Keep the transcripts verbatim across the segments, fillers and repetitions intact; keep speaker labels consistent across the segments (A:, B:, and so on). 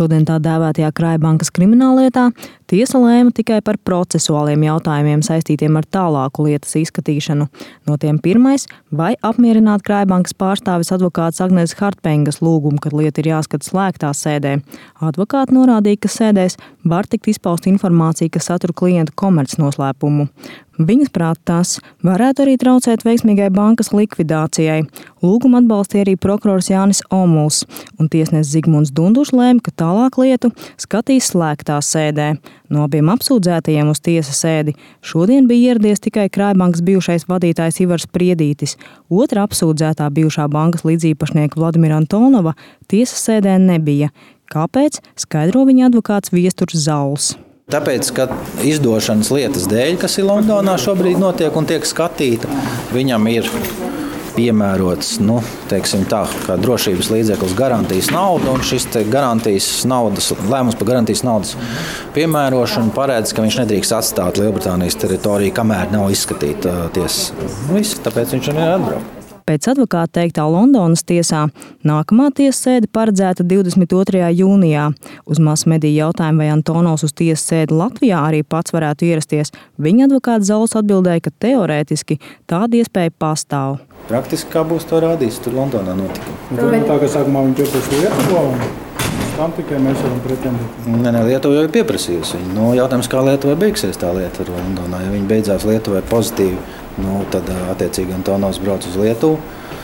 A: Šodien tā dēvētajā Krājbankas krimināllietā tiesa lēma tikai par procesuāliem jautājumiem saistītiem ar tālāku lietas izskatīšanu. No tiem pirmais – vai apmierināt Krājbankas pārstāvis advokāts Agnēs Hartpengas lūgumu, kad lieta ir jāskata slēgtā sēdē. Advokāti norādīja, ka sēdēs var tikt izpaust informācija, kas satur klientu komercnoslēpumu. Viņas prāt tas varētu arī traucēt veiksmīgai bankas likvidācijai. Lūgumu atbalstīja arī prokurors Jānis Omuls, un tiesnesis Zigmunds Dundušs lēma, ka tālāk lietu skatīs slēgtā sēdē. No abiem apsūdzētajiem uz tiesas sēdi šodien bija ieradies tikai Krājbankas bijušais vadītājs Ivars Priedītis. Otra apsūdzētā bijušā bankas līdziepašnieka Vladimira Antonova tiesas sēdē nebija. Kāpēc? Skaidro viņa advokāts Viesturs Zauls.
B: Tāpēc, ka izdošanas lietas dēļ, kas ir Londonā šobrīd notiek un tiek skatīta, viņam ir piemērots, nu, teiksim tā, kā drošības līdzeklis garantijas nauda, un šis te garantijas naudas, lēmums par garantijas naudas piemērošanu paredz, ka viņš nedrīkst atstāt Lielbritānijas teritoriju, kamēr nav izskatīta tiesa. Viss, tāpēc viņš arī ir atbraukt.
A: Pēc advokāta teiktā Londonas tiesā nākamā tiesas sēde paredzēta divdesmit otrajā jūnijā. Uz masmediju jautājumu, vai Antonovs uz tiesas sēdi Latvijā arī pats varētu ierasties, viņa advokāts Zauls atbildēja, ka teorētiski tāda iespēja pastāv.
B: Praktiski kā būs to rādījis, tur Londonā notika.
C: Tur tā, ka sākumā viņš ir pēc Lietuvā, un tam tikai mēs varam pretendēt.
B: Nē, nē, Lietuva jau ir pieprasījusi viņu. Nu, jautājums, kā Lietuvai beigsies tā lieta ar Londonā. Ja viņi beidzās Lietuvai pozitīvi, nu, tad attiecīgi Antonovs brauc uz Lietuvu.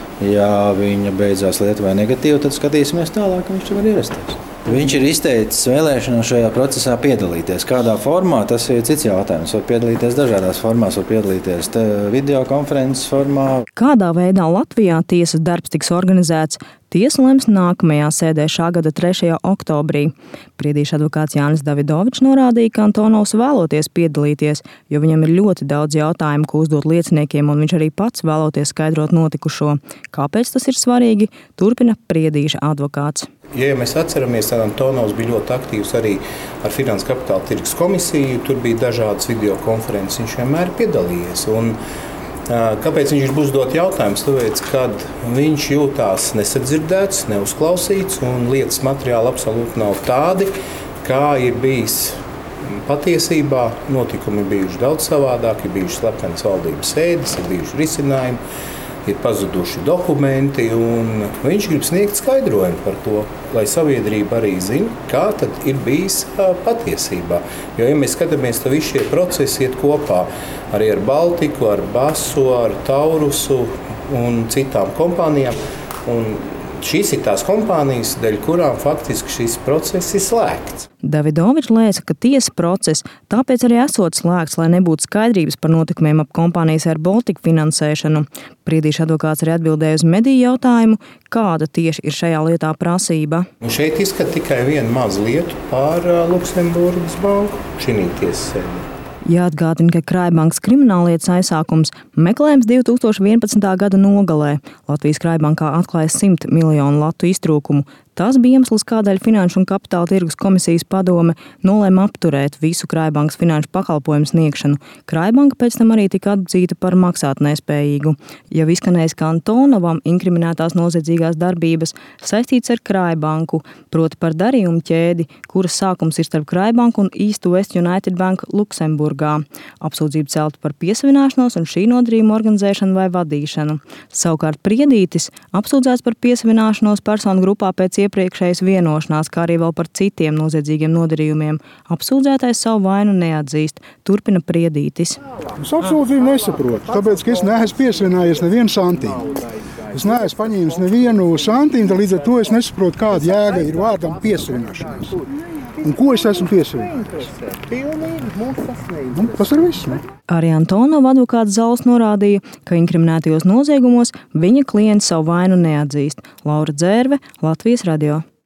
B: Ja viņa beidzās Lietuvai negatīvi, tad skatīsimies tālāk, ka viņš tur var ierasties. Viņš ir izteicis vēlēšanu šajā procesā piedalīties. Kādā formā, tas ir cits jautājums. Var piedalīties dažādās formās, var piedalīties videokonferences formā.
A: Kādā veidā Latvijā tiesas darbs tiks organizēts, tiesa lems nākamajā sēdē šā gada trešajā oktobrī. Priedīša advokāts Jānis Davidovičs norādīja, ka Antonovs vēloties piedalīties, jo viņam ir ļoti daudz jautājumu, ko uzdot lieciniekiem, un viņš arī pats vēloties skaidrot notikušo. Kāpēc tas ir svarīgi? Turpina Priedīša advokāts.
D: Ja mēs atceramies, tad Antonovs bija ļoti aktīvs arī ar Finanses kapitāla tirgus komisiju. Tur bija dažādas videokonferences, viņš vienmēr piedalījies. Un, kāpēc viņš ir uzdot jautājums? Tāpēc, kad viņš jūtās nesadzirdēts, neuzklausīts un lietas materiāli absolūti nav tādi, kā ir bijis patiesībā. Notikumi ir bijuši daudz savādāk, ir bijuši slepenas valdības sēdes, ir bijuši risinājumi, ir pazuduši dokumenti, un viņš grib sniegt skaidrojumu par to, lai sabiedrība arī zina, kā tad ir bijis patiesībā. Jo, ja mēs skatāmies, tad visi šie procesi iet kopā arī ar Baltiku, ar Basu, ar Taurusu un citām kompānijām. Un šīs ir tās kompānijas, dēļ kurām faktiski šis process ir slēgts.
A: Davidovičs lēsa, ka tiesa process tāpēc arī esot slēgts, lai nebūtu skaidrības par notikumiem ap kompānijas Air Baltica finansēšanu. Priedīša advokāts arī atbildēja uz mediju jautājumu, kāda tieši ir šajā lietā prasība.
D: Un šeit izskat tikai vienu mazu lietu par Luksemburgas banku šī tiesas sēdē.
A: Jāatgādina, ka Krājbankas krimināllietas aizsākums meklējums divi tūkstoši vienpadsmitā gada nogalē. Latvijas Krājbankā atklāja simt miljonu latu iztrūkumu. Tas bija iemesls, kādēļ Finanšu un kapitāla tirgus komisijas padome nolēma apturēt visu Krājbankas finanšu pakalpojumu sniegšanu. Krājbanka pēc tam arī tika atzīta par maksātnespējīgu. Jau izskanējis, ka Antonovam inkriminētās noziedzīgās darbības saistīts ar Krājbanku, proti par darījumu ķēdi, kuras sākums ir starp Krājbanku un East West United Bank Luksemburgā. Apsūdzība celta par piesavināšanos un šī nodarījuma organizēšanu vai vadīšanu. Savukārt Priedītis apsūdzēts par piesavināšanos personu grupā pēc iepriekšējas vienošanās, kā arī vēl par citiem noziedzīgiem nodarījumiem. Apsūdzētais savu vainu neatzīst, turpina Priedītis.
C: Es apsūdzību nesaprotu, tāpēc, ka es neesmu piesavinājies nevienu santīmu. Es neesmu paņēmis nevienu santīmu, līdz ar to es nesaprotu, kāda jēga ir vārdam piesavināšanās. Un ko es esmu piesavinājies? Nu, tas ir viss. Ne?
A: Arī Antonova advokāts Zauls norādīja, ka inkriminētajos noziegumos viņa klients savu vainu neatzīst. Laura Dzērve, Latvijas radio.